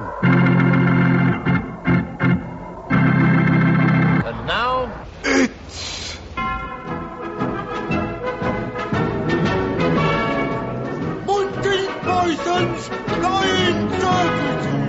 And now... Monty Python's Flying Circuses!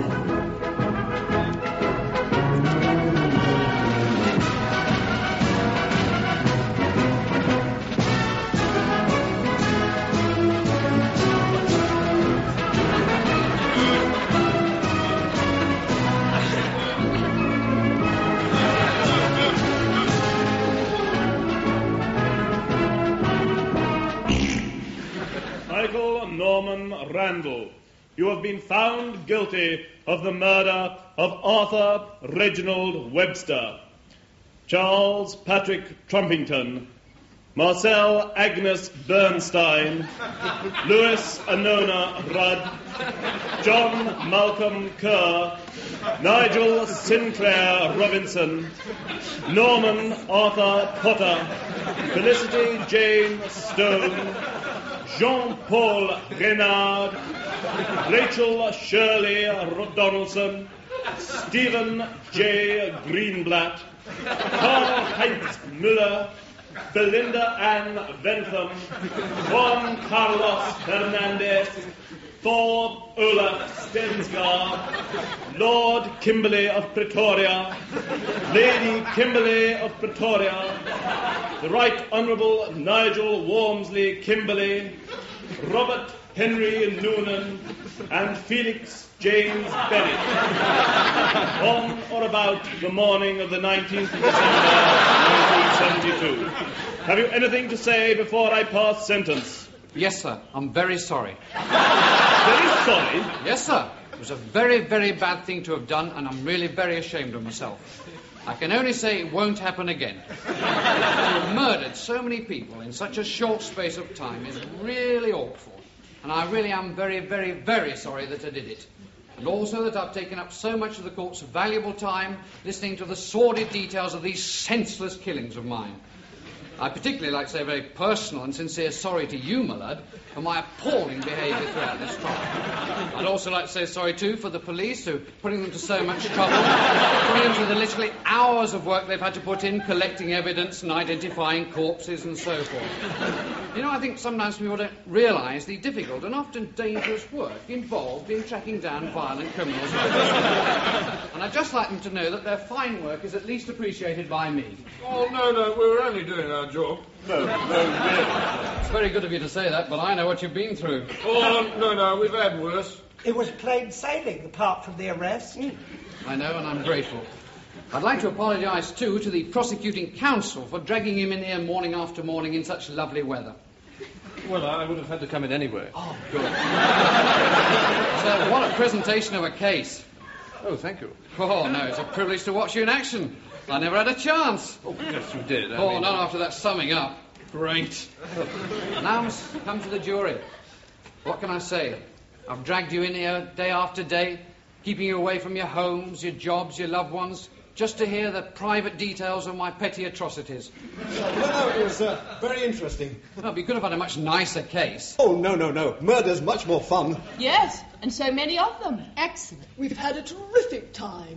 Michael Norman Randall, you have been found guilty of the murder of Arthur Reginald Webster, Charles Patrick Trumpington, Marcel Agnes Bernstein, Louis Anona Rudd, John Malcolm Kerr, Nigel Sinclair Robinson, Norman Arthur Potter, Felicity Jane Stone, Jean-Paul Renard, Rachel Shirley Donaldson, Stephen J. Greenblatt, Karl-Heinz Müller, Belinda Ann Bentham, Juan Carlos Fernandez, Thor Olaf Stensgaard, Lord Kimberley of Pretoria, Lady Kimberley of Pretoria, the Right Honourable Nigel Walmsley Kimberley, Robert Henry Noonan, and Felix James Bennett, on or about the morning of the 19th of December, 1972. Have you anything to say before I pass sentence? Yes, sir. I'm very sorry. Very sorry? Yes, sir. It was a very, very bad thing to have done, and I'm really very ashamed of myself. I can only say it won't happen again. To have murdered so many people in such a short space of time is really awful. And I really am very, very, very sorry that I did it. And also that I've taken up so much of the court's valuable time listening to the sordid details of these senseless killings of mine. I'd particularly like to say a very personal and sincere sorry to you, my lad, for my appalling behaviour throughout this trial. I'd also like to say sorry, too, for the police, who putting them to so much trouble, putting them to the literally hours of work they've had to put in, collecting evidence and identifying corpses and so forth. You know, I think sometimes people don't realise the difficult and often dangerous work involved in tracking down violent criminals. And I'd just like them to know that their fine work is at least appreciated by me. Oh, no, we were only doing our job. No, really. It's very good of you to say that, but I know what you've been through. Oh, no, we've had worse. It was plain sailing, apart from the arrest. I know, and I'm grateful. I'd like to apologise, too, to the prosecuting counsel for dragging him in here morning after morning in such lovely weather. Well, I would have had to come in anyway. Oh, good. So, what a presentation of a case. Oh, thank you. Oh, no, it's a privilege to watch you in action. I never had a chance. Oh, yes, you did. Not after that summing up. Great. Now I must come to the jury. What can I say? I've dragged you in here day after day, keeping you away from your homes, your jobs, your loved ones, just to hear the private details of my petty atrocities. No, it was very interesting. Well, you could have had a much nicer case. Oh, no. Murder's much more fun. Yes, and so many of them. Excellent. We've had a terrific time.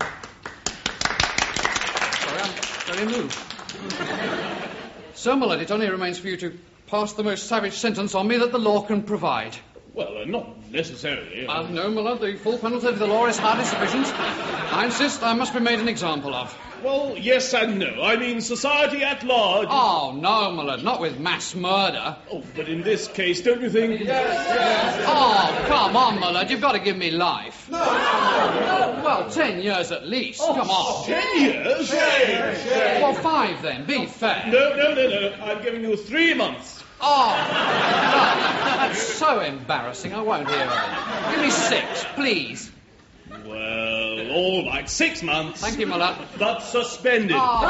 Sorry, I'm very moved. So, my lad, it only remains for you to pass the most savage sentence on me that the law can provide. Well, not necessarily. No, my lad, the full penalty of the law is hardly sufficient. I insist I must be made an example of. Well, yes and no. I mean, society at large... Oh, no, my lad, not with mass murder. Oh, but in this case, don't you think... Yes. Oh, come on, my lad, you've got to give me life. No. Well, 10 years at least, come on. 10 years? Shame. Well, 5 then, be fair. No. I'm giving you 3 months. Oh, no, that's so embarrassing, I won't hear of it. Give me 6, please. Well, all right, 6 months. Thank you, my lad. But suspended. Oh.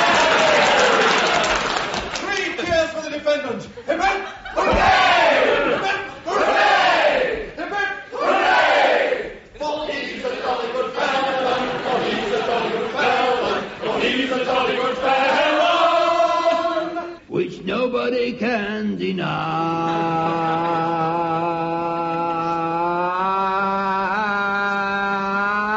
3 cheers for the defendant. Amen. Hooray! Hooray! Hooray! For he's a jolly good fellow. For he's a jolly good fellow. For he's a jolly good fellow. Which nobody can deny.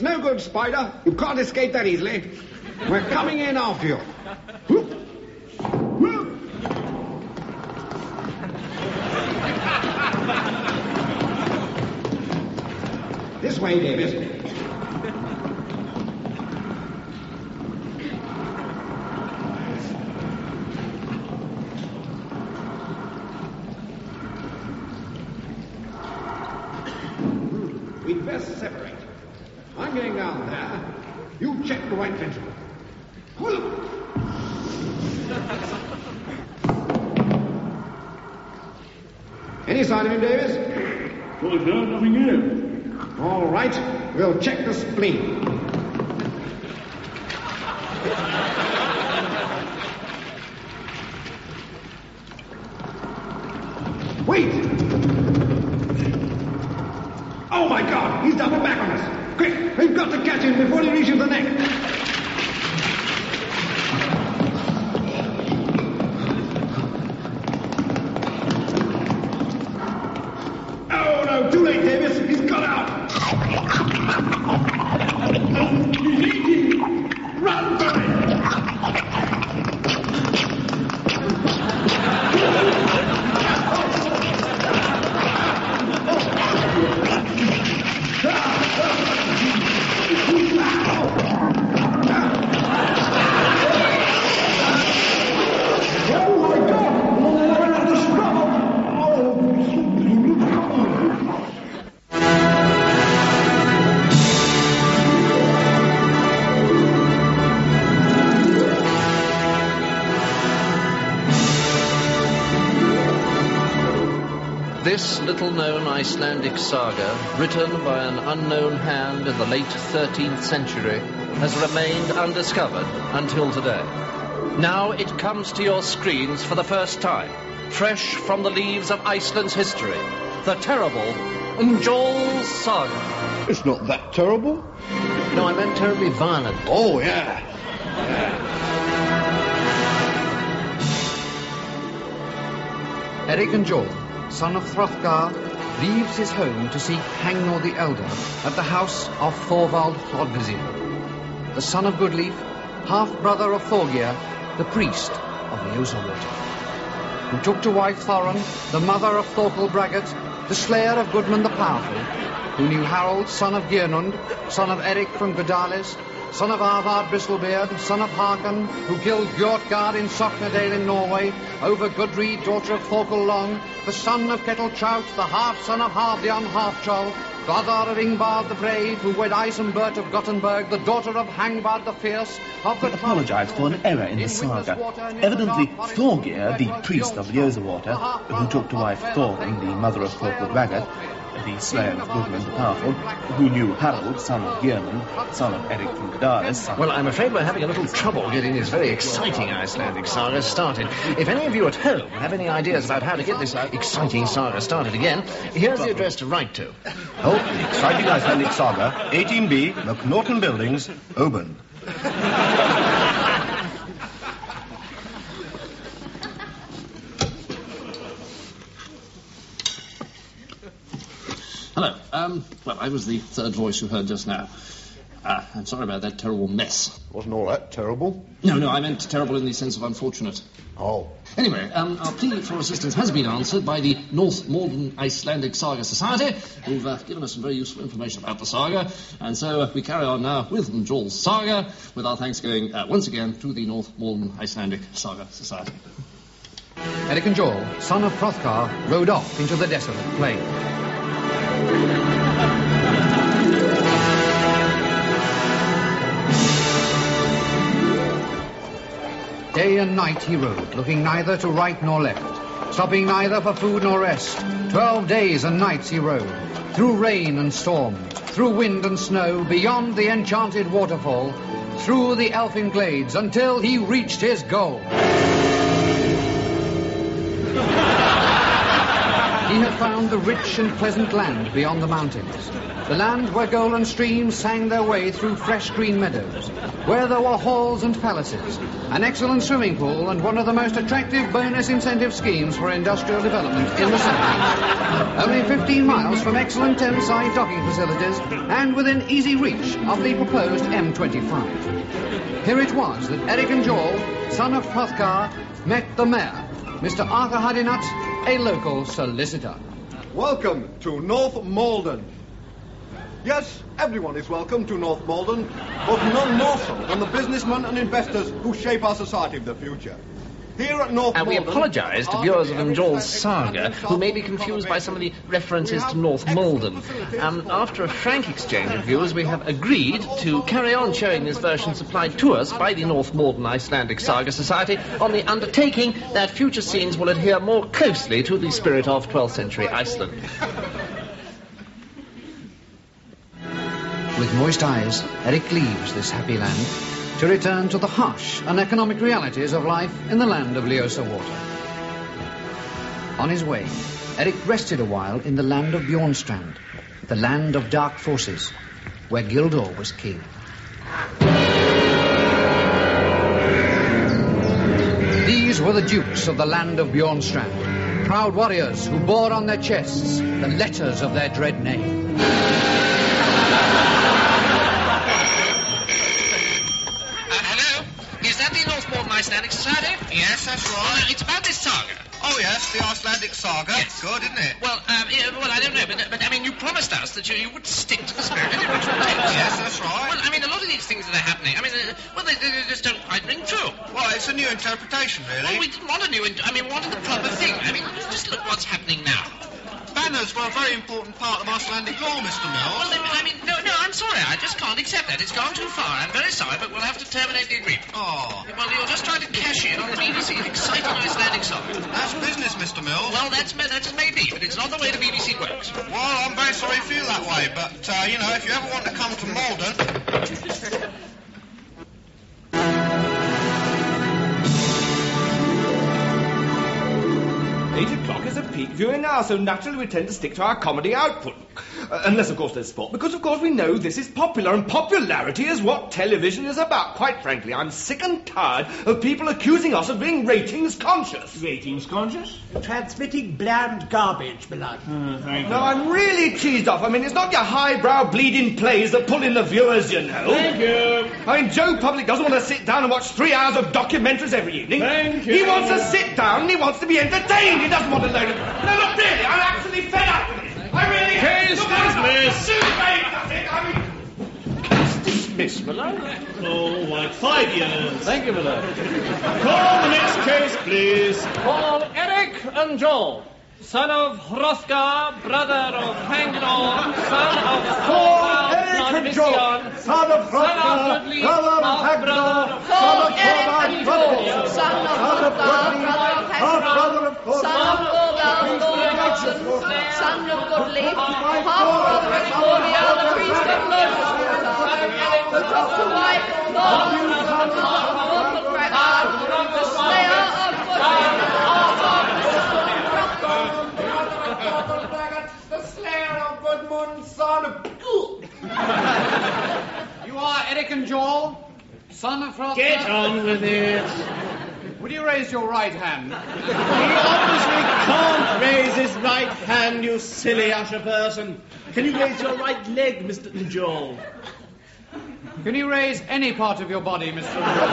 It's no good, Spider. You can't escape that easily. We're coming in after you. Whoop. Whoop. This way, Davis. We'd best separate. I'm going down there. You check the right ventricle. Any sign of him, Davis? Well, sir, nothing here. All right. We'll check the spleen. Wait! Oh, my God! He's doubled back on us! Quick! We've got to catch him before he reaches the neck! Oh, no! Too late, Davis! He's got out! He's eating! Run for it! This little-known Icelandic saga, written by an unknown hand in the late 13th century, has remained undiscovered until today. Now it comes to your screens for the first time, fresh from the leaves of Iceland's history, the terrible Njol's Saga. It's not that terrible. No, I meant terribly violent. Oh, yeah. Eric and Njol, son of Hrothgar, leaves his home to seek Hangnor the Elder at the house of Thorvald Hlodvisir, the son of Goodleaf, half-brother of Thorgeir, the priest of the Osawater, who took to wife Thorin, the mother of Thorkel Braggart, the slayer of Gudmund the Powerful, who knew Harold, son of Gernund, son of Eric from Godales, son of Arvard Bristlebeard, son of Hakan, who killed Gjortgard in Soknadale in Norway, over Gudrid, daughter of Thorkel Long, the son of Ketiltraut, the half-son of Halfdan Halfchol, brother of Ingbard the Brave, who wed Isenbert of Gothenburg, the daughter of Hangbard the Fierce, of the... apologise for an error in the saga. Evidently, Thorgeir, the priest of the Osawater, who took to wife Thorin, the mother of Thorkel Braggart, the slayer of Gudmund the Powerful, who knew Harold, son of Gernund, son of Eric from Godales. Well, I'm afraid we're having a little trouble getting this very exciting Icelandic saga started. If any of you at home have any ideas about how to get this exciting saga started again, here's the address to write to. Oh, the exciting Icelandic saga, 18B, McNaughton Buildings, Oban. Hello. Well, I was the third voice you heard just now. I'm sorry about that terrible mess. Wasn't all that terrible? No, I meant terrible in the sense of unfortunate. Oh. Anyway, our plea for assistance has been answered by the North Morden Icelandic Saga Society, who've given us some very useful information about the saga, and so we carry on now with Njol's Saga, with our thanks going once again to the North Morden Icelandic Saga Society. Eric and Njol, son of Hrothgar, rode off into the desolate plain. Day and night he rode, looking neither to right nor left, stopping neither for food nor rest. 12 days and nights he rode, through rain and storm, through wind and snow, beyond the enchanted waterfall, through the elfin glades, until he reached his goal. he had found the rich and pleasant land beyond the mountains. The land where golden streams sang their way through fresh green meadows, where there were halls and palaces, an excellent swimming pool, and one of the most attractive bonus incentive schemes for industrial development in the city. Only 15 miles from excellent Thameside docking facilities and within easy reach of the proposed M25. Here it was that Eric and Joel, son of Hrothgar, met the mayor, Mr. Arthur Hardinut, a local solicitor. Welcome to North Malden. Yes, everyone is welcome to North Malden, but none more so than the businessmen and investors who shape our society of the future. Here at North And we Malden, apologise to viewers of Njol's saga who may be confused by some of the references to North Malden. After a frank exchange of views, we have agreed to carry on showing this version supplied to us by the North Malden Icelandic Saga Society on the undertaking that future scenes will adhere more closely to the spirit of 12th century Iceland. With moist eyes, Eric leaves this happy land to return to the harsh and economic realities of life in the land of Ljosa Water. On his way, Eric rested a while in the land of Bjornstrand, the land of dark forces, where Gildor was king. These were the dukes of the land of Bjornstrand, proud warriors who bore on their chests the letters of their dread name. Icelandic Society? Yes, that's right. It's about this saga. Oh, yes, the Icelandic Saga. Yes. Good, isn't it? Well, I don't know, but I mean, you promised us that you would stick to the spirit of the original text. Yes, that's right. Well, I mean, a lot of these things that are happening, I mean, they just don't quite ring true. Well, it's a new interpretation, really. Well, we didn't want a new, we wanted the proper thing. I mean, just look what's happening now. Banners were a very important part of Icelandic law, Mr. Mills. Well, I mean, no, I'm sorry. I just can't accept that. It's gone too far. I'm very sorry, but we'll have to terminate the agreement. Oh. Well, you're just trying to cash in on the BBC's exciting Icelandic saga. That's business, Mr. Mills. Well, that's maybe, but it's not the way the BBC works. Well, I'm very sorry you feel that way, but, if you ever want to come to Malden... 8 o'clock is a peak viewing hour, so naturally we tend to stick to our comedy output. Unless, of course, there's sport. Because, of course, we know this is popular, and popularity is what television is about. Quite frankly, I'm sick and tired of people accusing us of being ratings conscious. Ratings conscious? Transmitting bland garbage, Milad. Thank you. No, I'm really cheesed off. I mean, it's not your highbrow bleeding plays that pull in the viewers, you know. Thank you. I mean, Joe Public doesn't want to sit down and watch 3 hours of documentaries every evening. Thank you. He wants to sit down and he wants to be entertained. He doesn't want to learn it. No, look, really, I'm absolutely fed up with it. I really am. Case dismissed. Dismiss, Oh, like 5 years. Thank you, Millard. Call the next case, please. Call Eric and Joel, son of Hrothgar, brother of Hangnor, son of Thorvald, Eric and Joel, son of Hrothgar, brother of Hangnor, Call Eric and Joel, son of Hrothgar, brother of Hangnor, son of Thorvald, Thorvaldsson, son of Godlieb, half-brother of Thorvald, the priest of Ljosa, who took to wife Thorvald, the Mortal Ragnar, the slayer of Gudmund, the slayer of Gudmund, son of... You are Eric and Joel, son of Hrothgar? Get on with it. Would you raise your right hand? He obviously can't raise his right hand, you silly usher person. Can you raise your right leg, Mr. Joel? Can you raise any part of your body, Mr. Joel?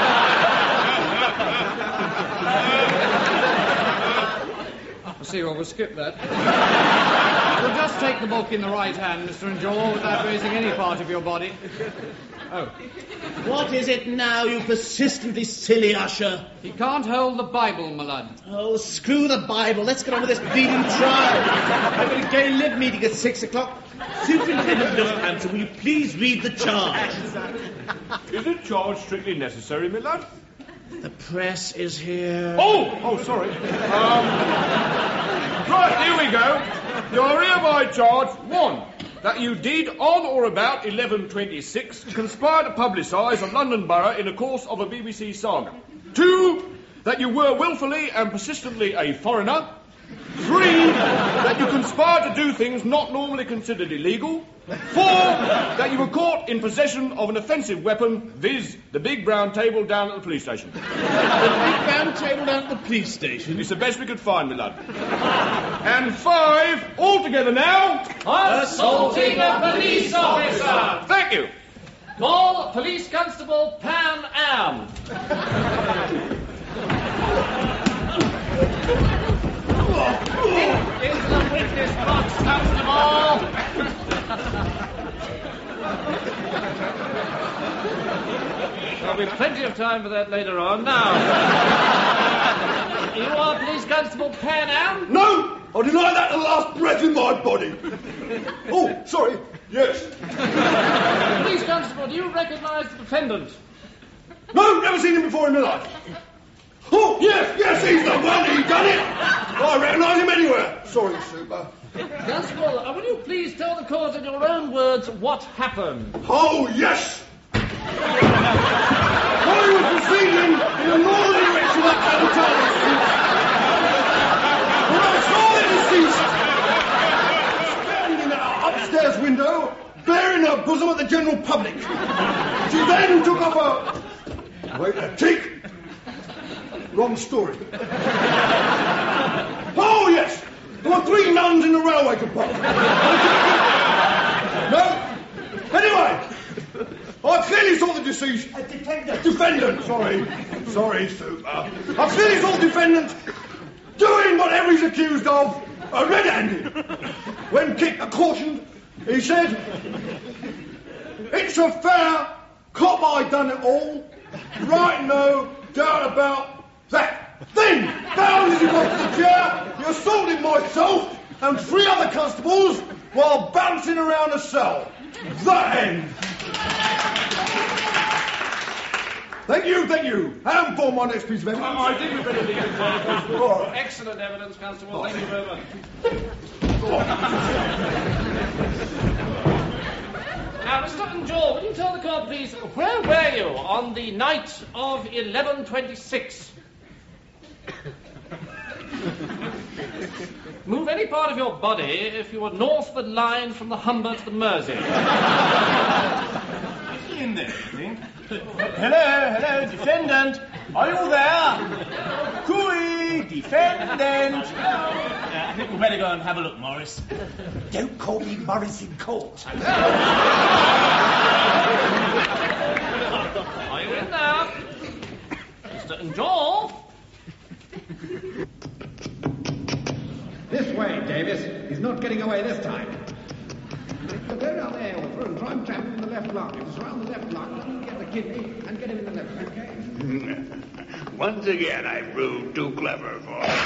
I see, well, we'll skip that. We'll just take the book in the right hand, Mr. Joel, without raising any part of your body. Oh. What is it now, you persistently silly usher? He can't hold the Bible, my lad. Oh, screw the Bible. Let's get on with this bleeding trial. I've got a gay lib meeting at 6 o'clock. Superintendent Lufthansa, will you please read the charge? Is a charge strictly necessary, my lad? The press is here. Oh, sorry. Right, here we go. You're hereby charged, 1, that you did on or about 11/26 conspire to publicise a London borough in the course of a BBC saga. 2, that you were willfully and persistently a foreigner. 3, that you conspired to do things not normally considered illegal. 4, that you were caught in possession of an offensive weapon, viz. the big brown table down at the police station. The big brown table down at the police station? It's the best we could find, my lad. And 5, all together now... Assaulting a police officer! Thank you. Call Police Constable Pan Am. Into the witness box, Constable! There'll be plenty of time for that later on. Now, you are Police Constable Pan Am? No! I deny that to the last breath in my body. Oh, sorry. Yes. Police Constable, do you recognise the defendant? No, never seen him before in my life. Oh, yes, he's the one. He done it. I recognise him anywhere. Sorry, Super. Constable, will you please tell the court in your own words what happened? Oh, yes. I was proceeding in a northerly direction up Advertising Street. When I saw the deceased standing at her upstairs window, bearing her bosom at the general public. She then took off her... Wait a tick. Wrong story. Oh, yes. There were 3 nuns in the railway compartment. No? Anyway, I clearly saw the deceased... Defendant, sorry, Super. I clearly saw the defendant doing whatever he's accused of, red-handed. When kicked and cautioned, he said, "It's a fair cop I done it all. Right, no doubt about that." Then, down as he got to the chair, he assaulted myself and 3 other constables while bouncing around the cell. That end. Thank you. And for my next piece of evidence. I think we'd better leave it there. Excellent evidence, Constable. Thank you very much. Now, Mr. Joel, will you tell the court, please, where were you on the night of 11/26? Move any part of your body if you were north of the line from the Humber to the Mersey. In there, I think. Hello, defendant. Are you there? Cooey, defendant. I think we'd better go and have a look, Morris. Don't call me Morris in court. Are you in now? Mr. Joel? This way, Davis. He's not getting away this time. Go down there, Arthur, and try and trap him in the left lung. If it's around the left lung, then get the kidney and get him in the left, okay? Once again, I proved too clever for him.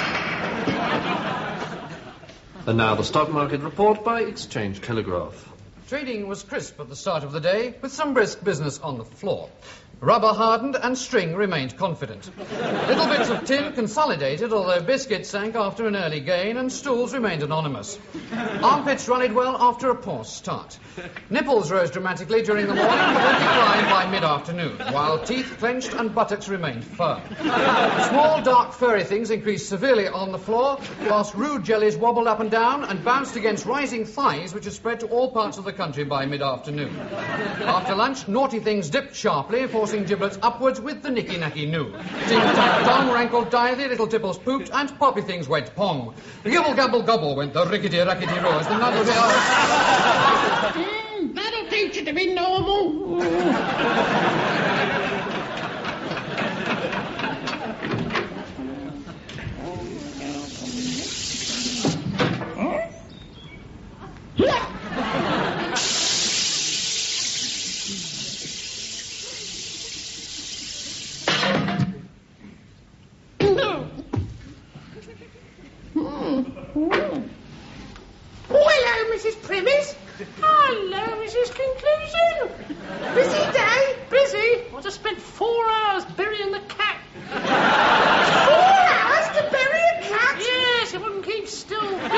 And now the stock market report by Exchange Telegraph. Trading was crisp at the start of the day, with some brisk business on the floor. Rubber hardened and string remained confident. Little bits of tin consolidated, although biscuit sank after an early gain, and stools remained anonymous. Armpits rallied well after a poor start. Nipples rose dramatically during the morning, but then declined by mid-afternoon, while teeth clenched and buttocks remained firm. Small, dark, furry things increased severely on the floor, whilst rude jellies wobbled up and down and bounced against rising thighs, which had spread to all parts of the country by mid-afternoon. After lunch, naughty things dipped sharply, forcing giblets upwards with the nicky-nacky new. Ting-tang-tong rankled divey, little tipples pooped, and poppy things went pong. Gibble-gabble-gobble went the rickety-rackety-row as the nuddle That'll teach you to be normal. Hello, Mrs. Primis. Hello, Mrs. Conclusion. Busy day? Busy? I just spent 4 hours burying the cat. 4 hours to bury a cat? Yes, it wouldn't keep still.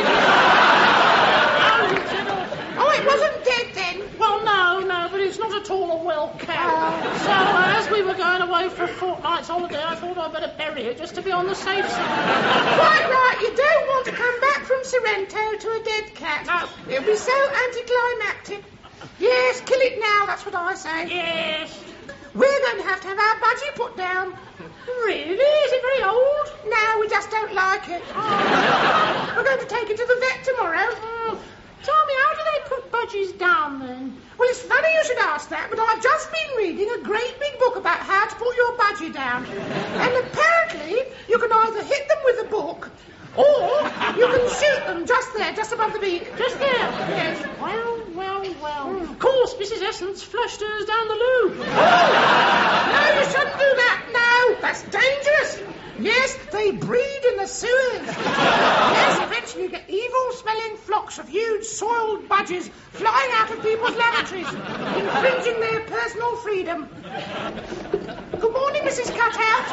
Oh, it wasn't dead then? Well, no, but it's not at all a well cat. So, as we were going away for a fortnight's holiday, I thought I'd better bury it just to be on the safe side. Quite right, you don't want to come back from Sorrento to a dead cat. No. It'll be so anticlimactic. Yes, kill it now, that's what I say. Yes. We're going to have our budgie put down. Really? Is it very old? No, we just don't like it. Oh. We're going to take it to the vet tomorrow. Tell me, how do they put budgies down then? Well, it's funny you should ask that, but I've just been reading a great big book about how to put your budgie down. And apparently, you can either hit them with a book, or you can shoot them just there, just above the beak. Just there? Yes. Well. Of course, Mrs. Essence flushed hers down the loo. No, you shouldn't do that. No, that's dangerous. Yes, they breed in the sewers. Yes, eventually you get evil-smelling flocks of huge soiled budgies flying out of people's lavatories, infringing their personal freedom. Good morning, Mrs. Cutout.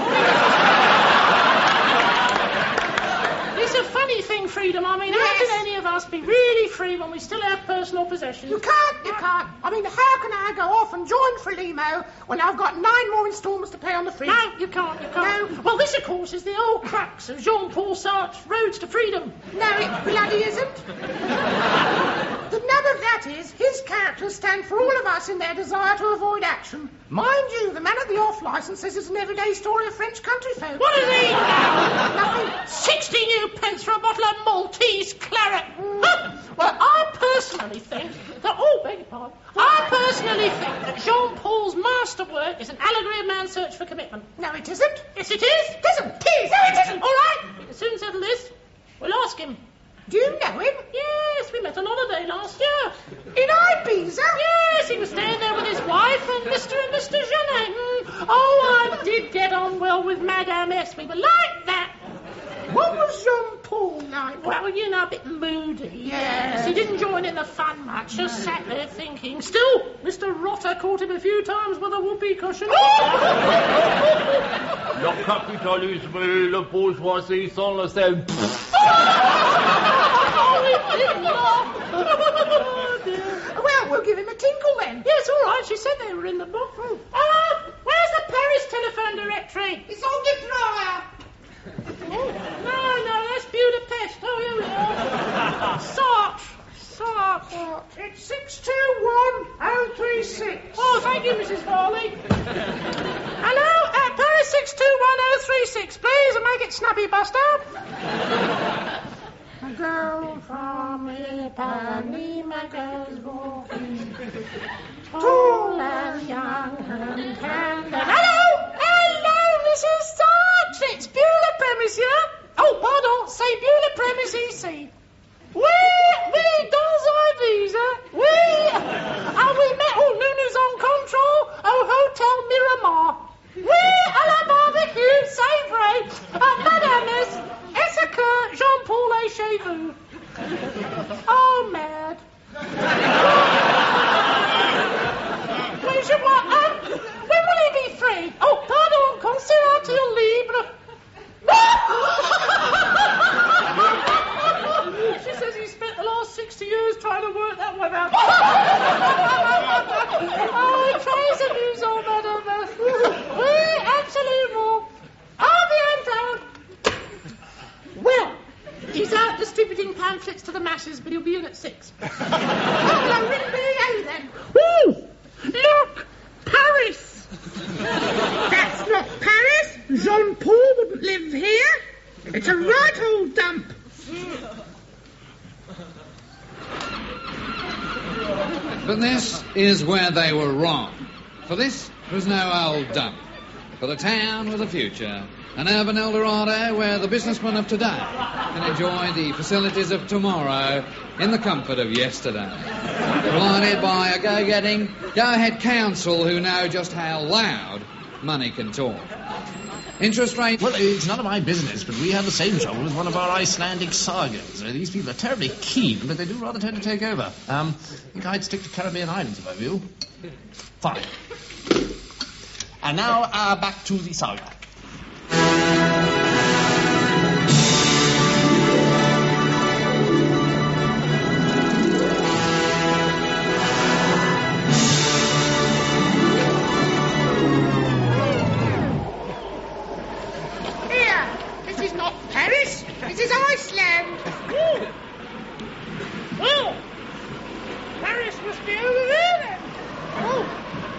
It's a funny thing, freedom. I mean, how can any of us be really free when we still have personal possessions? You can't. I mean, how can I go off and join Frelimo when I've got 9 more instalments to pay on the fridge? No, you can't. No. Well, this, of course, is the old crux of Jean-Paul Sartre's Roads to Freedom. No, it bloody isn't. The nub of that is, his characters stand for all of us in their desire to avoid action. Mind you, the man at the off-licence says it's an everyday story of French country folk. What is he? Nothing. 60 new pence for a bottle of Maltese claret. Well, I personally think that... Oh, beg your pardon. I personally think that Jean-Paul's masterwork is an allegory of man's search for commitment. No, it isn't. Yes, it is. It isn't. No, it isn't. All right. We can soon settle this. We'll ask him. Do you know him? Yes, we met on holiday last year. In Ibiza? Yes, he was staying there with his wife and Mr. Genet. Oh, I did get on well with Madame S. We were like that. What was Jean-Paul like? Well, you know, a bit moody. Yes. He didn't join in the fun much, just sat there thinking. Still, Mr. Rotter caught him a few times with a whoopee cushion. Le capitalisme, la bourgeoisie sont le same. Well, we'll give him a tinkle then. Yes, all right. She said they were in the book. Where's the Paris telephone directory? It's on the drawer. No, that's Budapest. Oh, here we are. Sartre. It's 621036. Oh, thank you, Mrs. Farley. Hello, Paris 621036, please, and make it snappy, Buster. A girl from Ipanema goes walking, tall and young and tender. Hello, Mrs. Sartre. It's Beulah Premise here. Oh, pardon, say Beulah Premise EC. Oui, dans Ibiza. Oui. And we met all Nunu's on control au Hotel Miramar. Oui, à la barbecue, c'est vrai. Madame S. Essaca Jean-Paul et chez vous. Oh, mad. Oui, je vois. When will he be free? Oh, pardon, considère-t-il libre? She says he spent the last 60 years trying to work that one out. Oh, très amusant, madame. Oui, absolument. Well, he's out distributing pamphlets to the masses, but he'll be in at 6. Hello, Rick then. Woo! Look! Paris! That's not Paris. Jean-Paul wouldn't live here. It's a right old dump. But this is where they were wrong. For this was no old dump. For the town was a future. An urban El Dorado where the businessmen of today can enjoy the facilities of tomorrow in the comfort of yesterday. Provided by a go-getting, go-ahead council who know just how loud money can talk. Interest rate... Well, it's none of my business, but we had the same trouble with one of our Icelandic sagas. These people are terribly keen, but they do rather tend to take over. I think I'd stick to Caribbean islands if I were you. Fine. And now, back to the saga. This is Iceland. Well, Paris must be over there then. Oh.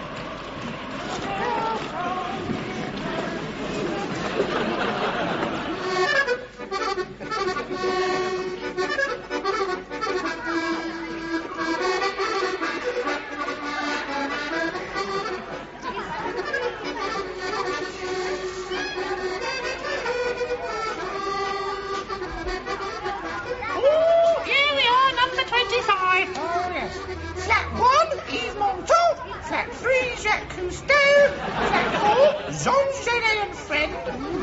Oh, here we are, number 25. Oh, yes. Flat 1, Yves Montand. Flat 3, Jacques Cousteau. Flat 4, Jean Genet and Friend.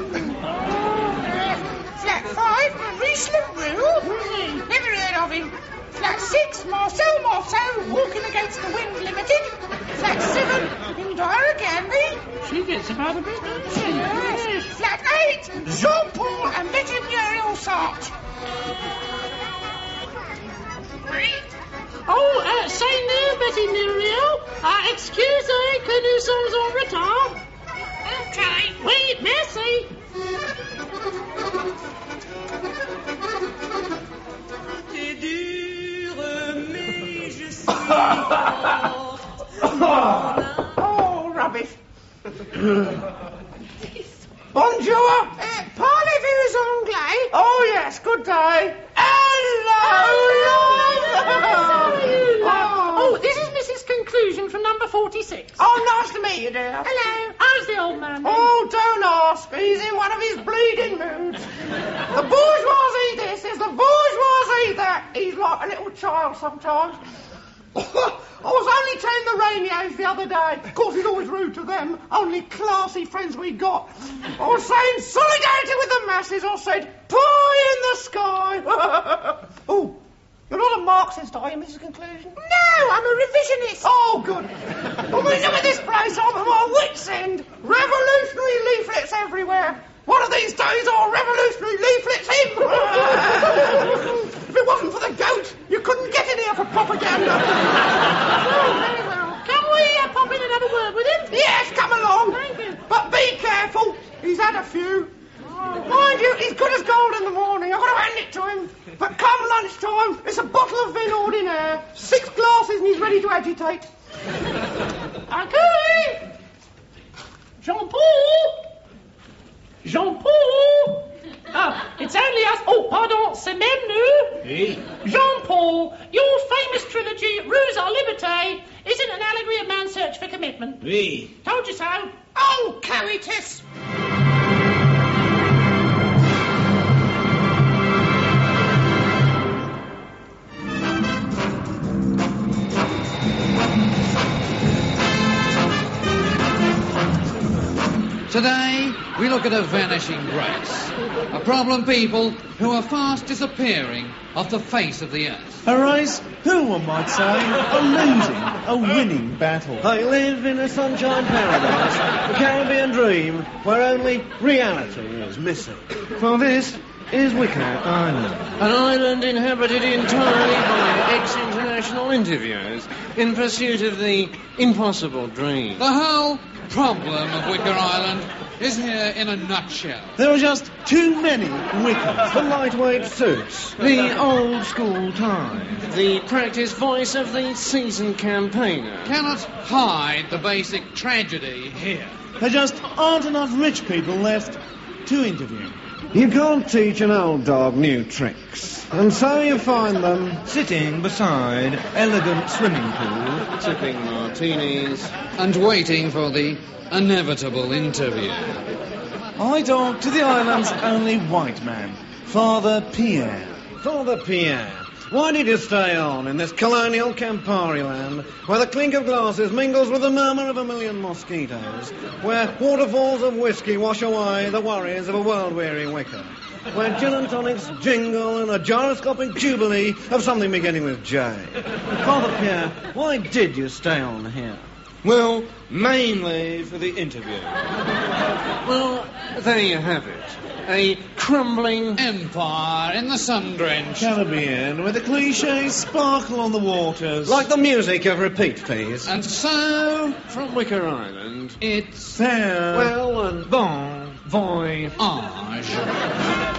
Flat 5, Maurice LaRue. Never heard of him. Flat 6, Marcel Marceau, Walking Against the Wind Limited. Flat 7, Indira Gandhi. She gets about a bit, doesn't she? Yes. Flat 8, Jean-Paul and Betty Muriel Sartre. Oh, say no, Betty Muriel. Excusez que nous sommes en retard. Okay. Oui, merci. C'est dur, mais je suis Oh, rubbish. Bonjour. Parlez-vous anglais? Oh, yes, good day. Oh, this is Mrs. Conclusion from number 46. Oh, nice to meet you, dear. Hello. How's the old man? Oh, don't ask. He's in one of his bleeding moods. The bourgeoisie this is the bourgeoisie that. He's like a little child sometimes. I was only telling the Rainiers the other day. Of course, he's always rude to them. Only classy friends we got. I was saying solidarity with the masses. I said, pie in the sky. Oh, you're not a Marxist, are you, Mrs. Conclusion? No, I'm a revisionist. Oh, good. Well, look at this place. I'm at my wit's end. Revolutionary leaflets everywhere. One of these days, I'll revolutionary leaflets him. If it wasn't for the goat, you couldn't get in here for propaganda. Oh, very well. Can we pop in and have a word with him? Yes, come along. Thank you. But be careful. He's had a few. Mind you, he's good as gold in the morning. I've got to hand it to him. But come lunchtime, it's a bottle of vin ordinaire, 6 glasses, and he's ready to agitate. Okay. Jean-Paul. Jean-Paul. Ah, it's only us. Oh, pardon, c'est même nous. Oui. Jean-Paul, your famous trilogy, Ruse à Liberté, isn't an allegory of man's search for commitment. Oui. Told you so. Oh, coitus. Today, we look at a vanishing race. A problem people who are fast disappearing off the face of the earth. A race, who one might say, are losing a winning battle. They live in a sunshine paradise, a Caribbean dream, where only reality is missing. For this is Wicker Island. An island inhabited entirely by ex-international interviewers in pursuit of the impossible dream. The whole problem of Wicker Island is here in a nutshell. There are just too many Wickers. The lightweight suits, the old-school ties. The practiced voice of the seasoned campaigner. Cannot hide the basic tragedy here. There just aren't enough rich people left to interview. You can't teach an old dog new tricks, and so you find them sitting beside elegant swimming pool, sipping martinis, and waiting for the inevitable interview. I talk to the island's only white man, Father Pierre. Father Pierre, why did you stay on in this colonial Campari land, where the clink of glasses mingles with the murmur of a million mosquitoes, where waterfalls of whiskey wash away the worries of a world-weary wicker, where gin and tonics jingle and a gyroscopic jubilee of something beginning with J? Father Pierre, why did you stay on here? Well, mainly for the interview. Well, there you have it. A crumbling empire in the sun-drenched Caribbean, where the cliches sparkle on the waters like the music of repeat fees. And so, from Wicker Island, it's farewell and bon voyage.